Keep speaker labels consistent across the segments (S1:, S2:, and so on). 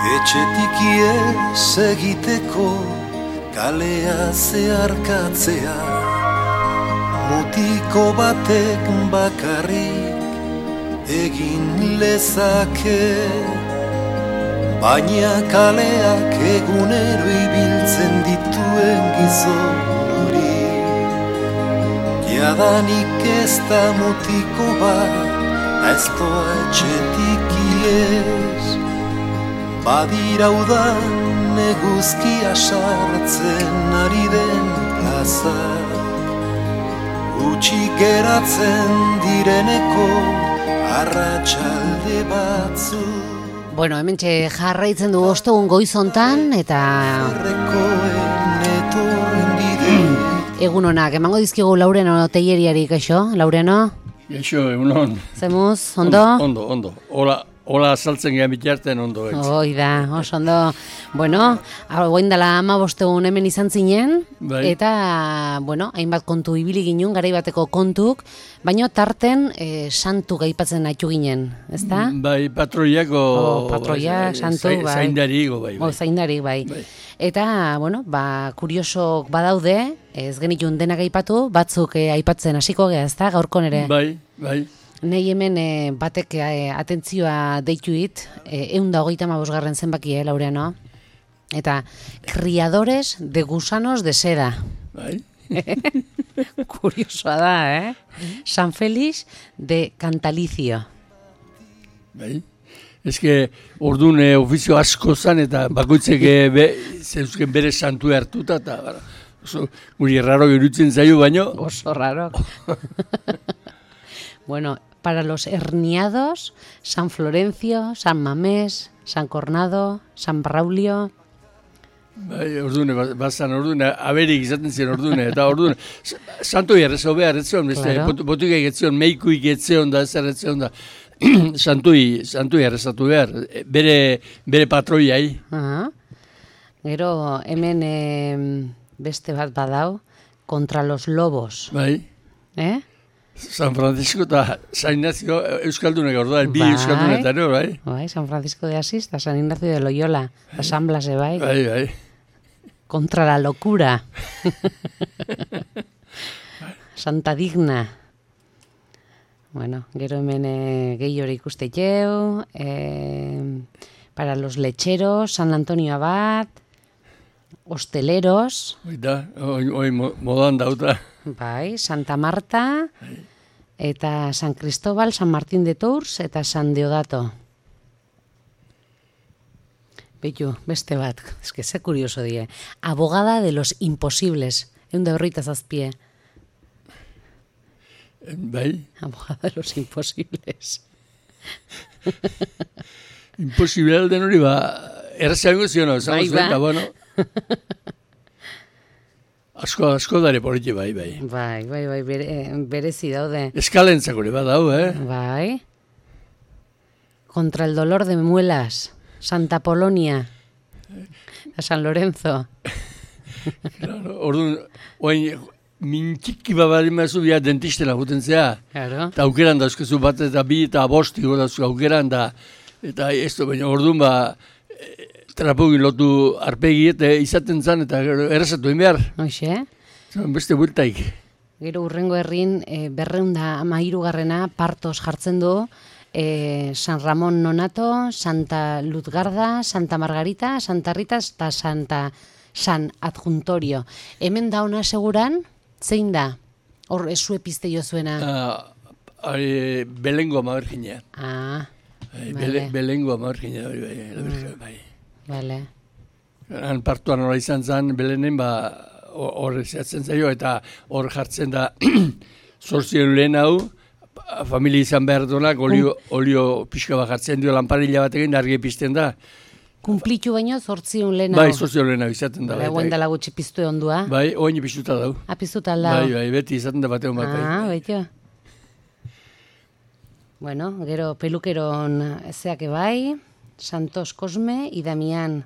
S1: Etxetik ies egiteko kalea zeharkatzea, mutiko batek bakarrik egin lezake, baina kaleak egunero ibiltzen dituen gizon hori, jadanik ez da mutiko bat, ez doa etxetik ies. Badira udan eguzkia sartzen ari den plaza, utxi geratzen direneko arratsalde batzu.
S2: Bueno, hementxe jarraitzen du ostegun goizontan eta egun honak, emango dizkigu Laureno Teieriari, kaixo, Laureno?
S3: Kaixo, egunon.
S2: Zemuz, ondo?
S3: Ondo. Hola azaltzen gehan bitarten ondo.
S2: Hoi da, oso ondo. Bueno, guain dela 15 egun hemen izan zinen,
S3: bai.
S2: Eta, bueno, hainbat kontu ibili ginen, garai bateko kontuk, baina tarten santu gaipatzen haitu ginen, ezta?
S3: Bai, patroiako...
S2: Patroiak, santu, bai.
S3: Zaindarigo, bai.
S2: Zaindarik, bai. Eta, bueno, kuriosok badaude, ez genitun denak aipatu, batzuk aipatzen hasiko gea, ezta, gaurkon ere?
S3: Bai.
S2: Nei hemen batek atentzioa deituit, 125. Zenbakia, Laureano. Eta, criadores de gusanos de seda.
S3: Bai.
S2: Kuriosoa da, San Félix de Cantalicio.
S3: Bai. Ez que, orduan ofizio asko zan, eta bakoitzek zeuzken bere santu hartuta, eta oso guri erraro irutzen zaio baino.
S2: Oso raro. Bueno, para los herniados, San Florencio, San Mamés, San Cornado, San Braulio.
S3: Bai, ordune, bazan ordune, aberik izaten ziren ordune, eta ordune, santo jarrezau behar, etzion, botikak etzion, meikuik etzion da, ezer etzion da, santui jarrezatu behar, bere patroiai.
S2: Gero, hemen beste bat badau, contra los lobos.
S3: Bai. San Francisco eta San Ignacio Euskaldunek orduan, bi Euskaldunetan, bai?
S2: Bai, San Francisco de Asís eta San Ignacio de Loyola, eta San Blase, bai?
S3: Bai.
S2: Contra la locura. Santa Digna. Bueno, gero hemen gehiore ikusteiteu, para los lecheros, San Antonio Abad, hosteleros.
S3: Hoi modan dauta.
S2: Bai, Santa Marta, eta San Cristóbal, San Martín de Tours, eta San Deodato. Beitu, beste bat, eske ze kurioso die. Abogada de los imposibles, 157.
S3: Bai?
S2: Abogada de los imposibles.
S3: Imposible alden hori, errazeango zion, bueno... Asko dare politi, bai.
S2: Bai, berezi daude.
S3: Eskalentzak hori bat dau,
S2: Bai. Contra el dolor de muelas, Santa Polonia, San Lorenzo.
S3: Claro, orduan, oain, mintxiki babalima zubia dentistela guten zea.
S2: Claro.
S3: Eta aukeran da, eskezu bat eta bi eta bosti gota aukeran da. Eta ez da, baina orduan trapogin lotu arpegi eta izaten zan eta errazatu behar.
S2: Hoxe?
S3: Beste bueltaik.
S2: Gero urrengo herrin 213. Partos jartzen du San Ramon Nonato, Santa Luzgarda, Santa Margarita, Santa Rita eta San Adjuntorio. Hemen da ona seguran, zein da? Hor esue pizte jo zuena?
S3: Belengo ama bergina. Belengo ama bergina, bai.
S2: Vale.
S3: Han partuan hori izan zen, Belenen, hor zehatzen zaio, eta hor jartzen da, 8 lehen hau, familia izan behar duenak, olio pixka bat jartzen dio, lanparilla bat egin, argi pizten da.
S2: Kumplitu baino, 8 lehen hau?
S3: Bai, 8 lehen hau izaten da.
S2: Guen dela gutxi piztu ondua?
S3: Bai, oin piztuta dau.
S2: Piztuta aldau?
S3: Bai, beti izaten da batean bat.
S2: Baito. Bueno, gero pelukeron zeake bai, Santos Cosme y Damián.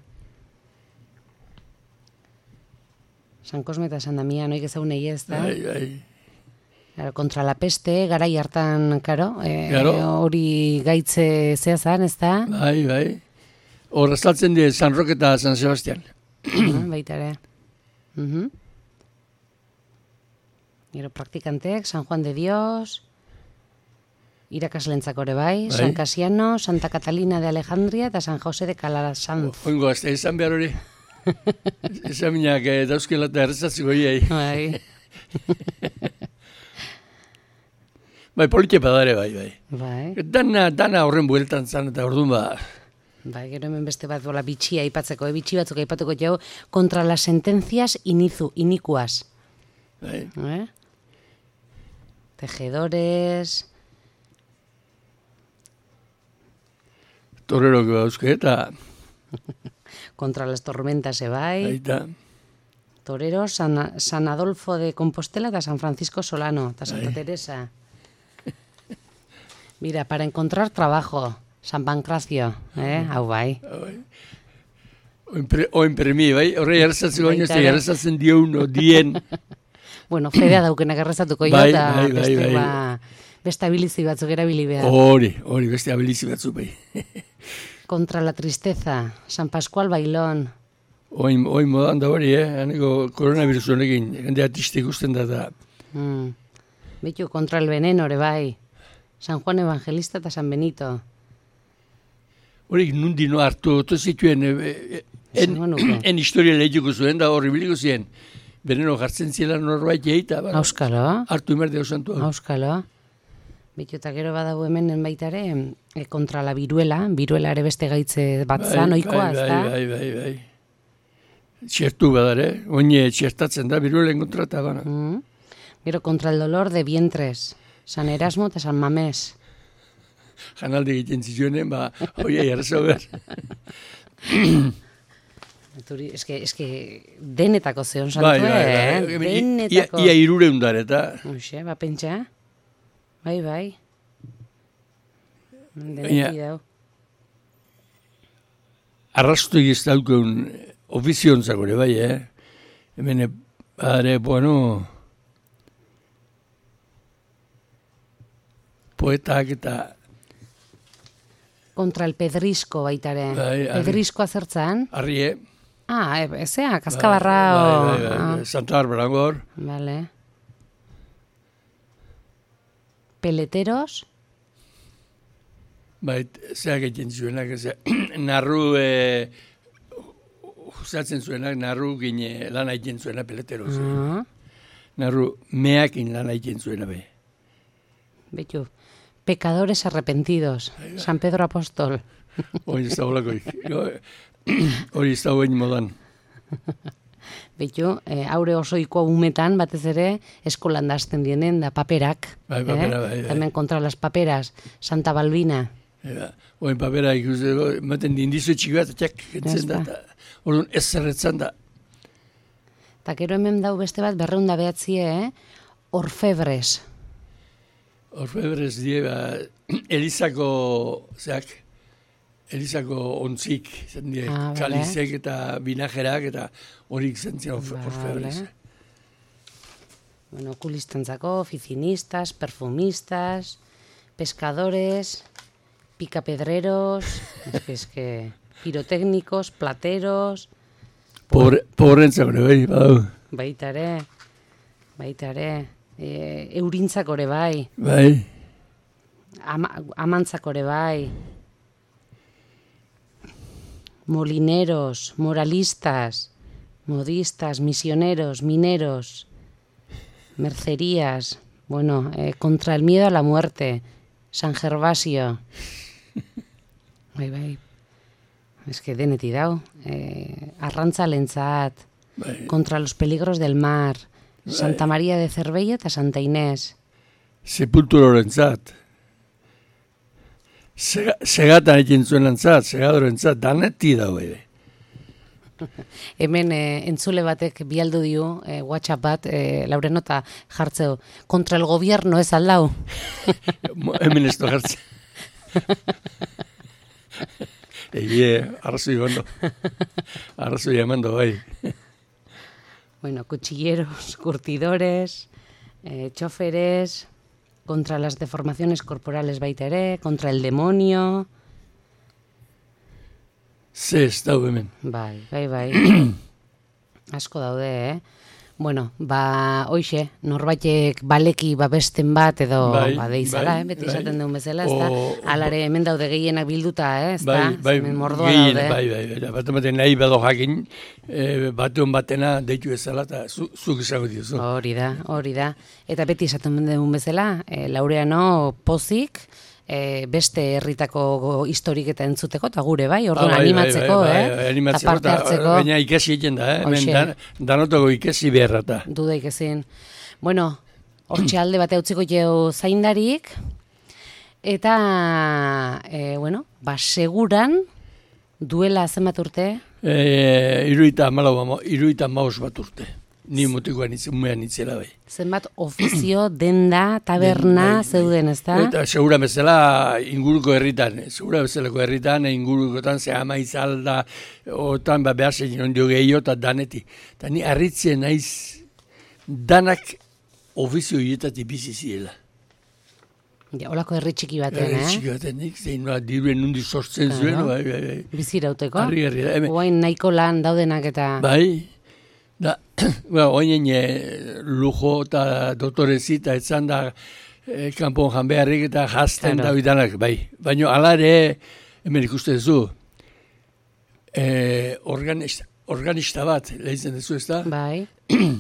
S2: San Cosme eta San Damián, oik ezagunei ez da?
S3: Bai.
S2: Contra la peste, garai hartan, hori gaitze zehazan, ez da?
S3: Bai. Hor azaltzen die San Roque eta San Sebastian.
S2: Baita ere. Gero praktikantek, San Juan de Dios, irakaslentzako ere bai, San Casiano, Santa Catalina de Alejandria eta San Jose de Calasanz.
S3: Oingo, azte, esan behar hori. Esan minak dauzkela eta errezatziko hiei.
S2: Bai.
S3: Bai, politia padare, bai.
S2: Bai.
S3: Dana horren bueltan zan eta orduan ba...
S2: Bai, gero hemen beste bat bola bitxia aipatzeko, bitxi batzuk aipatuko jau, contra las sentencias inicuas.
S3: Bai.
S2: Tejedores...
S3: Torero que bauzke eta...
S2: Contra las tormentas, bai.
S3: Aita.
S2: Toreros, San Adolfo de Compostela eta San Francisco Solano, eta Santa Teresa. Mira, para encontrar trabajo, San Pancracio, hau bai.
S3: O enpremi, bai? Horre jarrezatzeko baino, ez jarrezatzen dien.
S2: Bueno, fedea daukenak errezatuko jo, eta beste abilizi batzuk erabili behar.
S3: Hori, beste abilizi batzuk bai.
S2: Contra la tristeza, San Pascual Bailón.
S3: Oin modan da hori, haneko koronavirus honekin, jendea triste ikusten da.
S2: Bitu, contra el veneno, ere bai. San Juan Evangelista eta San Benito.
S3: Horik nundi no hartu, oto zituen, en historia lehituko zuen, da horri biliko ziren. Veneno jartzen ziela norbait jeita.
S2: Auskalo.
S3: Hartu imerdeo santua.
S2: Auskalo. Bitu, eta gero badago hemen baitare, kontra la viruela ere beste gaitze bat zan, oikoa, ez da?
S3: Bai. Txertu badare, oine txertatzen da, viruelen kontra eta gana.
S2: Gero, contra el dolor de vientres, San Erasmo eta San Mamés.
S3: Janalde egiten zizionen, oia jarrazo behar.
S2: Ez que denetako zeon santu, denetako.
S3: Ia irureundar eta.
S2: Oixe, pentsa. Bai. Deneti dau.
S3: Arrastu egiz daukun ofiziontzak hori, bai, Hemen, poetak eta...
S2: Contra el pedrisco baitare. Pedrisco azertzan?
S3: Arrie.
S2: Ezea, Kaskabarra
S3: Bai, Santa Barbara gor.
S2: Vale. Peleteros?
S3: Bai, zeak egiten zuenak, narru, usatzen zuenak, narru gine lan egiten zuena peleteros. Narru meakin lan egiten zuena be.
S2: Betu, pecadores arrepentidos, San Pedro Apóstol.
S3: Hori ez da holakoik. Hori ez da hoen modan.
S2: Betu, haure osoiko umetan, batez ere, eskolan dazten dienen, da paperak.
S3: Bai.
S2: Hemen kontra las paperas, Santa Balbina.
S3: Oen papera ikusteko, ematen dindizu txik bat, entzen da. Orduan ez zerretzan da.
S2: Eta gero hemen dau beste bat, 209, orfebres.
S3: Orfebres die, Elizako, Elizako ontzik, kalizek eta binajerak eta horik zentzen orfebres.
S2: Bueno, okulistantzako, oficinistas, perfumistas, pescadores, picapedreros, es que pirotécnicos, plateros...
S3: Pobrentzak hori, bai, badau.
S2: Baitare, eurintzak hori, bai.
S3: Bai.
S2: Amantzak hori, bai. Molineros, moralistas, modistas, misioneros, mineros, mercerías, bueno, contra el miedo a la muerte, San Gervasio. Bai. Es que deneti dau. Arrantzalentzat, contra los peligros del mar, Santa María de Cervella eta Santa Inés.
S3: Sepulturorentzat. Segatan egin zuenantzat, segadorentzat, daneti dau ere.
S2: Hemen entzule batek bialdu dio, WhatsApp bat, Laurenota jartzeo, contra el gobierno ez aldau.
S3: Hemen ez do jartzeo. Arrazoi gondo. Arrazoi emando, bai.
S2: Bueno, cuchilleros, curtidores, choferes, contra las deformaciones corporales baita ere, contra el demonio.
S3: Ze ez dau hemen.
S2: Bai. Asko daude, Bueno, hoixe, norbaitek baleki babesten bat edo badeizala, beti esaten duen bezala, ez da? Alare hemen daude gehienak bilduta, ez da? Hemen mordoa daude.
S3: Bai, nahi bado jakin, batean batena deitu ezala, eta zuk izango diozu.
S2: Hori da. Eta beti esaten duen bezala, Laureano pozik, beste herritako historik eta entzuteko, eta gure, orduan animatzeko, eta parte hartzeko.
S3: Baina ikasi egiten da, hemen danotako ikasi beharrata.
S2: Dudaik ezin. Bueno, hortxe alde bate utziko jau zaindarik, eta, seguran, duela zenbat urte?
S3: 75 bat urte. Ni motikoan umean itzela bai.
S2: Zenbat ofizio, denda, taberna, zeuden, ez da?
S3: Eta segura bezala inguruko herritan, ingurukotan ze ama izalda, otan behar zein ondio gehiago eta daneti. Eta ni harritzen naiz danak ofizio hietatik bizi ziela.
S2: Ja, olako herri txiki baten,
S3: Herri txiki baten, nik zein diruen nundi sortzen zuen.
S2: Bizirauteko?
S3: Harri.
S2: Oain nahiko lan daudenak eta...
S3: Bai. Oinen lujo eta doktorezita etzan da kanpon jan beharrik eta jazten da bidanak, bai. Baina alare, hemen ikusten zu, organista bat, lehitzen duzu ez da?
S2: Bai.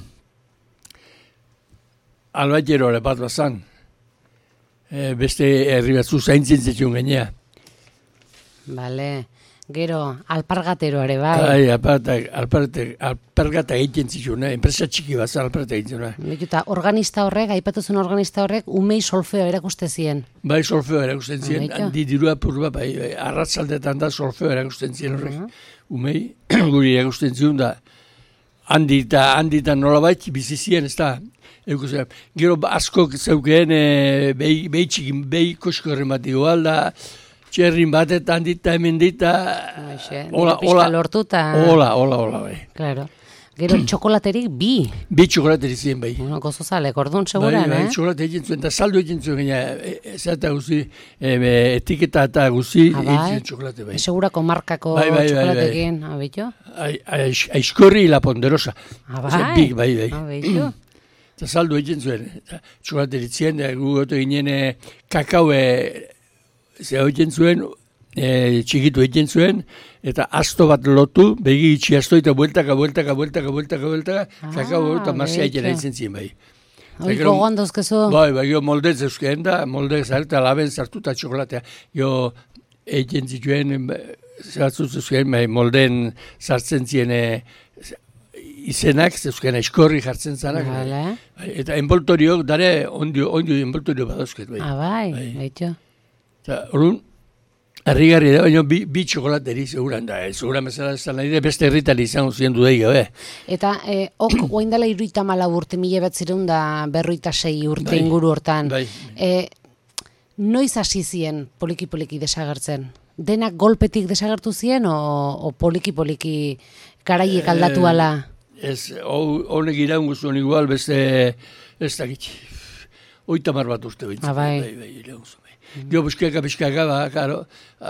S3: Albaitero bat bazan, beste herri batzu zaintzen zetxun gainea.
S2: Bale. Gero, alpargatero ere, bai?
S3: Alpargata egiten zituen, enpresa txiki bat alpargata egiten zituen.
S2: Eta organista horrek, aipatu zuen organista horrek, umei solfeo erakusten zien.
S3: Bai, solfeo erakusten zien, handi dirua purba, bai, arratzaldetan da solfeo erakusten zien horrek. Umei, guri erakusten zion da, handi eta nolabait bizizien, ez da. Gero, askok zeukeen, behi kosko errematiko alda, txerrin batetan dita, hemen dita...
S2: Pixka lortuta...
S3: Hola, bai.
S2: Claro. Gero txokolaterik bi.
S3: Bi txokolaterik ziren, bai.
S2: Gozozalek, orduan seguran,
S3: Bai, txokolate egin zuen, eta saldo egin zuen, eta guzi, etiketa eta guzi egin zuen txokolate, bai.
S2: Segurako markako txokolatekin, abeito?
S3: Aizkorri la ponderosa.
S2: Bai,
S3: abeito. Eta saldo egin zuen, txokolaterik ziren, gugotu ginen kakaue... Zea egin zuen, txikitu egin zuen, eta asto bat lotu, begi itxi asto, eta bueltaka, kakao eta mazia egin aizen ziren bai.
S2: Oiko gondozkezu?
S3: Bai, gero moldez euskeen da, moldez zartu, laben zartu eta txokolatea. Gero egin zituen, zeratzuz euskeen, molden zartzen ziren izenak, euskeen eskorri jartzen zanak. Eta envoltorio, dare ondio envoltorio badauzket bai.
S2: Bai, baito.
S3: Horun, harrigarri da, baina bi txokolateri seguran da, seguran bezala ez da nahi, beste herritan izango ziren dudei gabe.
S2: Eta, oain dela 34 urte, 1946 urte inguru hortan. Noiz hasi ziren poliki-poliki desagertzen? Denak golpetik desagertu ziren, o poliki-poliki garaiek aldatu ala?
S3: Ez, honek iraungo zuen igual, beste, ez dakit, 30 bat urte bintzen. Bai, iraungo zuen. Gio buskaka, karo,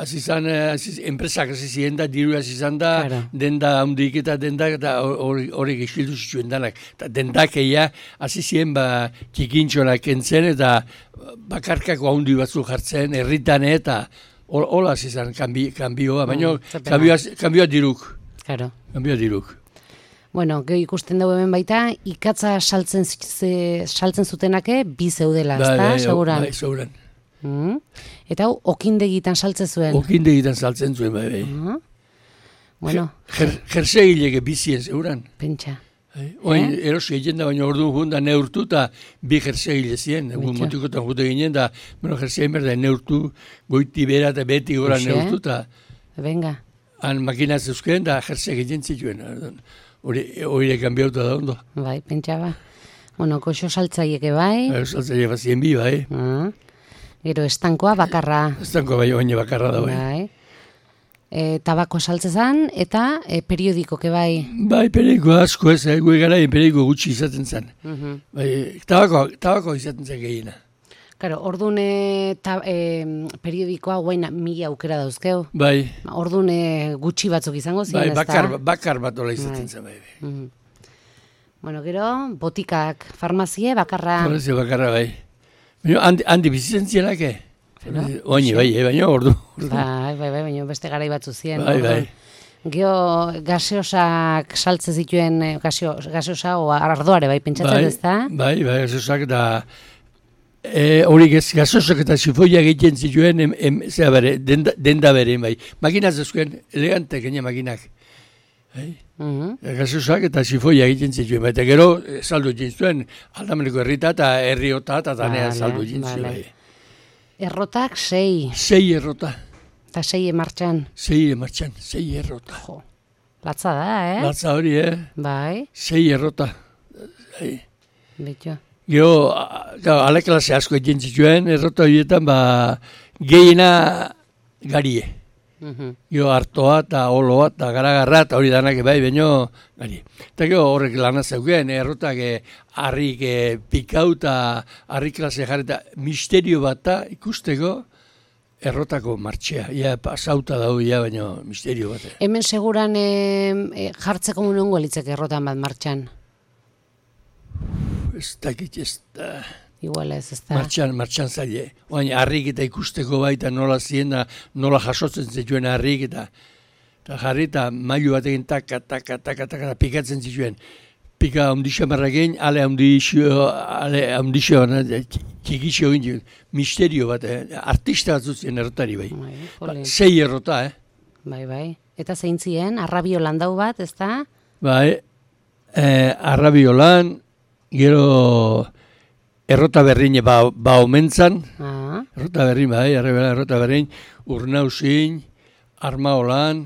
S3: enpresak hasi ziren da, diru hasi zan da, denda handik eta dendak, eta horrek eskildu zituen danak. Eta dendak eia hasi ziren txikintxonak entzen, eta bakarkako handi batzu jartzen, herritan eta hola hasi zan kanbioa, baina kanbioa diruk. Kanbioa diruk.
S2: Bueno, geho ikusten dugu hemen baita, ikatza saltzen zutenake bi zeudela, ezta?
S3: Bai, seguran.
S2: Eta hau, okindegitan saltzen zuen?
S3: Okindegitan saltzen zuen, bai.
S2: Bueno.
S3: Jersegileke bizien, seguran.
S2: Pentsa.
S3: Oin, erosi egin da, baina orduan junda neurtu eta bi jersegile ziren. Motikotan jute ginen da, jersegin berda neurtu, goiti bera eta beti gora neurtu eta...
S2: Venga.
S3: Han makinaz euskaren da jersegin zituen. Hori kanbiauta da ondo.
S2: Bai, pentsa ba. Bueno, koxo saltzaieke bai.
S3: Saltzaiek bazien bi, bai.
S2: Gero estankoa bakarra.
S3: Estankoa bai, oine bakarra da bai.
S2: Tabako saltzezan eta periodikoke bai.
S3: Bai, periodiko asko ez, gue gara periodiko gutxi izaten zen. Bai, tabako izaten zen gehiena.
S2: Karo, orduan periodikoa guain 1000 aukera dauzkeu.
S3: Bai.
S2: Orduan gutxi batzuk izango ziren,
S3: Bai,
S2: ezta?
S3: bakar bat ola izaten zen, bai.
S2: Bueno, gero, botikak, farmazie, bakarra...
S3: Farmazie bakarra, bai. Baina, handi bizitzen zielake? Oini, bai, baina ordu.
S2: Bai, baina beste garai batzu ziren.
S3: Bai.
S2: Gero, gaseosak saltze zituen, gaseosa o ardoare, bai, pentsatzen ez da?
S3: Bai, gaseosak da... Hori gaseosak eta sifoia egiten zituen, denda bere, bai. Makinaz ezkuen, elegante, gaina makinak. Gaseosak eta sifoia egiten zituen, bai. Eta gero, saldu egin zuen, Aldameneko herrita eta herriota eta danea saldu egin zuen, bai.
S2: Errotak 6.
S3: 6 errota.
S2: Eta 6 martxan.
S3: 6 martxan, 6 errota.
S2: Jo, latza da,
S3: Latza hori,
S2: Bai.
S3: 6 errota.
S2: Betxo.
S3: Gero, aleklase asko egin zituen, errota horietan, gehiena garie. Gero, hartoa eta oloa eta garagarra eta hori danak bai, baino garie. Eta gero, horrek lana zeugen, errotak harrik pikau eta harrik klase jarreta misterio bat da ikusteko, errotako martxea. Ia pasauta dago, baina misterio bat.
S2: Hemen seguran jartzeko nongo litzek errotan bat martxan?
S3: Ez dakit, ez da...
S2: Igual ez da.
S3: Martxan zaile. Oain, harrik eta ikusteko baita nola zien da, nola jasotzen zituen harrik eta jarri eta mailu batekin taka, pikatzen zituen. Pika ondixo marrakein, ale ondixo, txikixo egin, misterio bat, artista bat zuzien errotari bai. 6 errota,
S2: Bai. Eta zein zien, arrabiolan dau bat, ez da?
S3: Bai, arrabiolan, gero errota berrine ba omentzan, errota berrin, bai, errota berrin, urnausin, armaolan,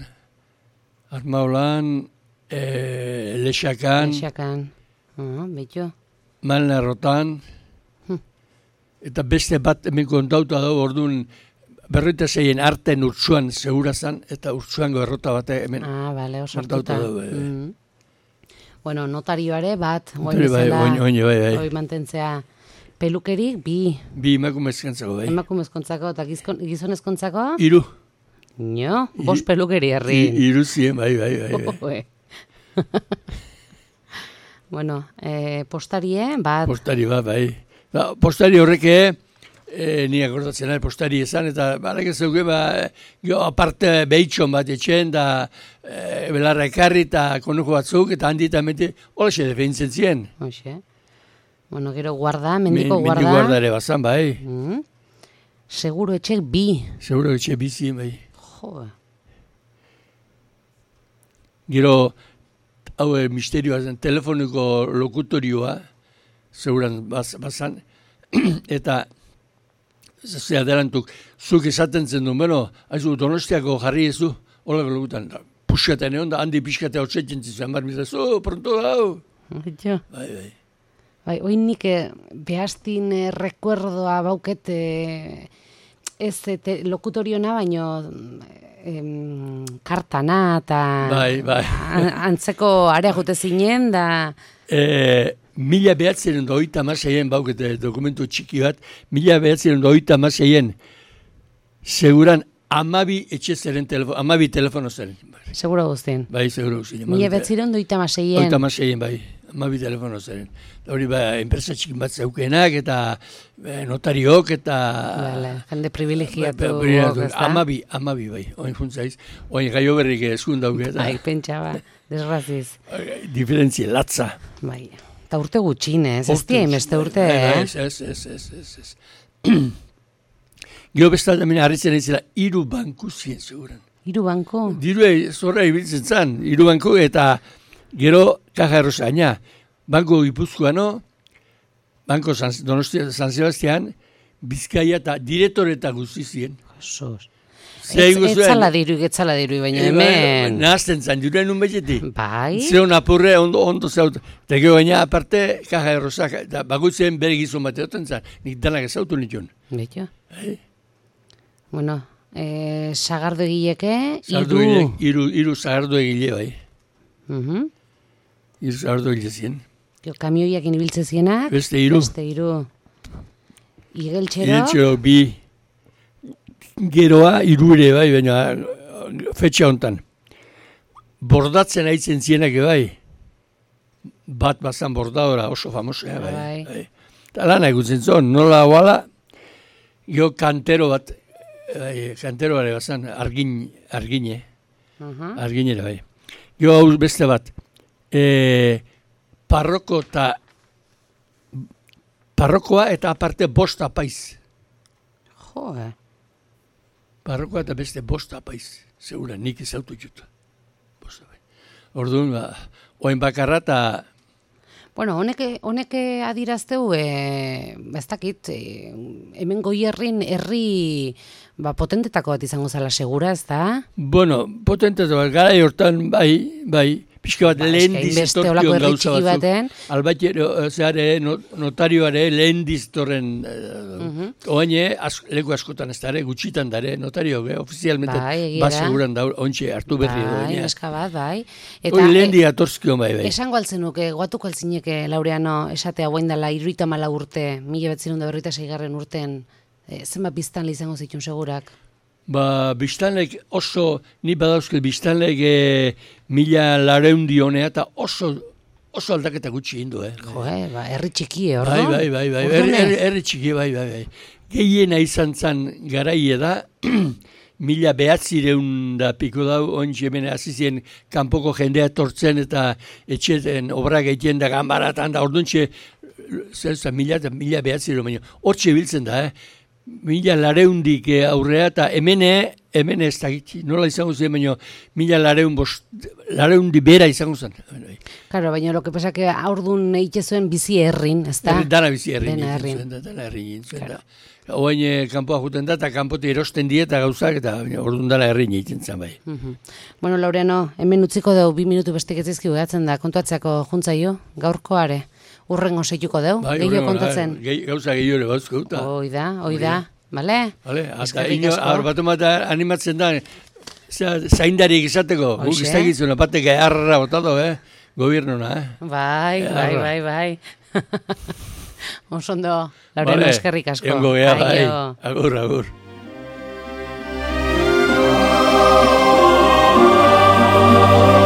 S3: lexakan,
S2: betxo.
S3: malna errotan, eta beste bat hemen kontauta dago orduan, berroita zeien arten urtsuan segurazan, eta urtsuango errota bat hemen.
S2: Bale,
S3: osartuta.
S2: Bueno, notarioare bat,
S3: bai.
S2: Mantentzea pelukerik, 2.
S3: 2 emakumezkontzako, bai.
S2: Emakumezkontzako eta gizonezkontzako?
S3: 3.
S2: Nio, 5 pelukeri herri.
S3: 3 zien, bai.
S2: Bueno, postarie, bat.
S3: Postari bat, bai. Postari horreke, ni akordatzen ari postari esan, eta barak ez dugu, aparte behitxon bat etxen, da belarra ekarri eta konuko batzuk, eta handi eta meti, hola xe defeintzen zien.
S2: Bueno, gero guarda, mendiko guarda.
S3: Mendiko guarda ere bazan, bai.
S2: Seguro etxek 2.
S3: Seguro etxek 2 zien, bai.
S2: Jo.
S3: Gero, hau misterioa zen, telefoniko lokutorioa, seguran bazan, eta ze adelantuk, zuk esaten zen du, haizu Donostiako jarri ez du, hola lokutan, puxaten egon da, handi pixkate hau txetzen zizuen, pronto hau. Bai.
S2: Bai, oinik behaztin rekuerdoa bauket ez lokutoriona, baino kartana eta antzeko area jute zinen, da...
S3: 1986 baukete dokumentu txiki bat, 1986 seguran 12 etxe zeren telefono, 12 telefono zeren.
S2: Seguro guztien.
S3: Bai, seguro guztien.
S2: 1986.
S3: Bai, 12 telefono zeren. Hori enpresa txikin bat zeukenak eta notariok eta...
S2: Jende privilegiatu.
S3: 12 bai, oin funtzaiz. Oin gaio berrik eskun dauke.
S2: Bai, pentsa ba, desraziz.
S3: Diferentzia, latza.
S2: Bai. Eta urte gutxinez, ez diemeste urte,
S3: Ez. Gero bestat hemen harritzen ez zela, 3 banku zien seguran.
S2: 3 banku?
S3: Dirue zorra ibiltzen zan, 3 banku eta gero Caja Rosaina, Banko Gipuzkoano, Banko Donostia San Sebastian, Bizkaia eta direktore eta guzti zien.
S2: Sos. Etzala diru, baina hemen...
S3: Nahazten zan, diruan nun betxeti.
S2: Bai.
S3: Zeon apurre ondo zaut. Eta gero baina aparte, Caja Rosaina, eta bagutzen bere gizon bat egoten zan, nik danak ezautu nituen.
S2: Beto. Bueno, sagardo egileke,
S3: 3 sagardo egile bai. 3 sagardo egile zien.
S2: Kamioiak inibiltze zienak?
S3: Beste 3.
S2: Igeltxero,
S3: bi. Geroa, irure, bai, baina fetxa hontan. Bordatzen haitzen zienak, bai. Bat bazan bordadora, oso famosa, bai. Eta lan egutzen zuen, nola oala, jo kantero bat, kantero bare bazan, argine, arginera, bai. Jo hau beste bat, parrokoa eta aparte bost apaiz.
S2: Jo,
S3: Parrokoa eta beste bost apaiz, segura, nik ezautu juta. Orduan, oain bakarra eta...
S2: Bueno, honek adirazteu, ez dakit, hemen Goierrin herri potentetako bat izango zala segura, ez da?
S3: Bueno, potentetako bat, gara hortan, bai, pixka bat lehen diztorkion gauza batzuk. Albatero, notarioare lehen diztorren, oaine, leku askotan ez dara, gutxitan dara, notario, ofizialmente, seguran da, ontsi hartu berri edo.
S2: Bai, eska bat, bai.
S3: Hori lehen diatorskion bai.
S2: Esango altzenuke, guatuko altzineke, Laureano, esatea guain dela, 74 urte, 1946 urten, zenbat biztanle izango zitun segurak?
S3: Biztanlek oso, ni badauzkel biztanlek 1800 honea eta oso aldaketa gutxi hindu,
S2: Jo, herri txiki, orduan?
S3: Bai, herri txiki, bai. Gehiena izan zan garaie da, 1900 da piko dau, ontsi hemen azizien kanpoko jendea tortzen eta etxeten obrak egiten da ganbaratan da, orduan txe, zer 1900 baino, hortxe biltzen da, 1800 aurrea eta hemen ez da, nola izango zen, baina 1800 bera izango zen.
S2: Claro, baina lo que pasa que aurdun eitxe zuen bizi herrin, ez da?
S3: Dana bizi herrin. Dana herrin. Oain kanpoa juten da, eta kanpote erosten die eta gauzak, eta orduan dana herrin egiten zen bai.
S2: Bueno, Laureano, hemen utziko dugu 2 minutu bestek etzizki bugatzen da, kontuatzeako juntzaio, gaurkoare. Urrengo seituko deu, gehiago kontatzen.
S3: Gauza gehiago bauzko.
S2: Hoi da, bale?
S3: Hasta ino, batu mata animatzen da, zaindarik izateko, guk iztegitzuna, batek harra botado, gobiernuna,
S2: Bai. Onsondo, Laureano, eskerrik asko.
S3: Egongo gea, bai, agur.
S1: Oh